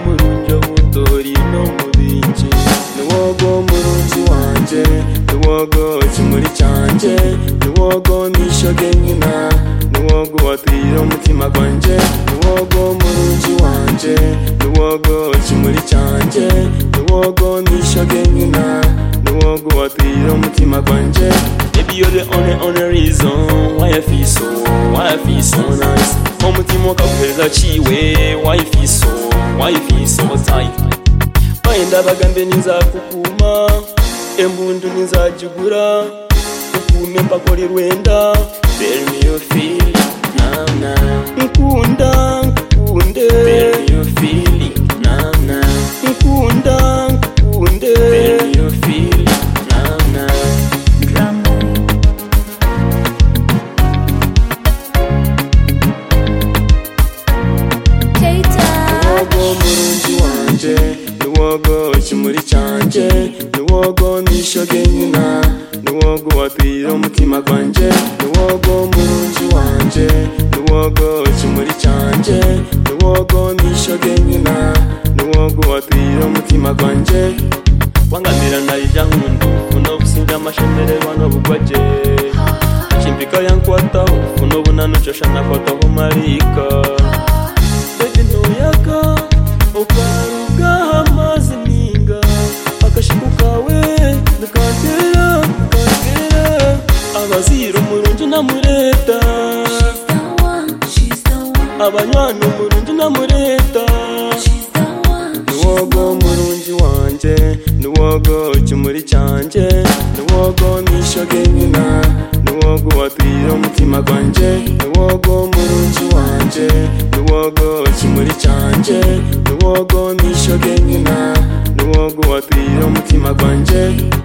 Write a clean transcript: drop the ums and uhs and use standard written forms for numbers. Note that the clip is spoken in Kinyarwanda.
murungi obutori n'omubingi niwogo murungi wanje niwogo kimuri cyanje niwogo misho genyina niwogo watwire umutima gwanje niwogo murungi wanje niwogo kimuri cyanje niwogo misho genyina niwogo watwire umutima gwanje. Baby, you're the only reason why I feel so nice. Umutima ukaguhereza ciwe, why you feel so tight. Wenda bagambe nizakukuma, embundu nizajigura, ukume mpaka rwenda. Tell me you feel now now. Nkunda, nkunde. Tell me you feel now now. Nkunda, nkunde. Tell me you feel now now. Niwogo murungi wanje niwogo kimuri cyanje niwogo misho genyina niwogo watwire umutima gwanje niwogo murungi wanje niwogo kimuri cyanje niwogo misho genyina niwogo watwire umutima gwanje. Wangambira narija hundu funo businja amashemererwa n'obugwaje chimpika yankwata funo bunanu cyosha nafoto marika noyaga ukaruga amazi ninga akashiku kawe nikagera abazira umurungi namureta abanywana umurungi namureta niwogo murungi wanje niwogo kimuri cyanje niwogo misho genyina niwogo watwire umutima gwanje niwogo murungi wanje niwogo kimuri cyanje niwogo misho genyina niwogo watwire umutima gwanje.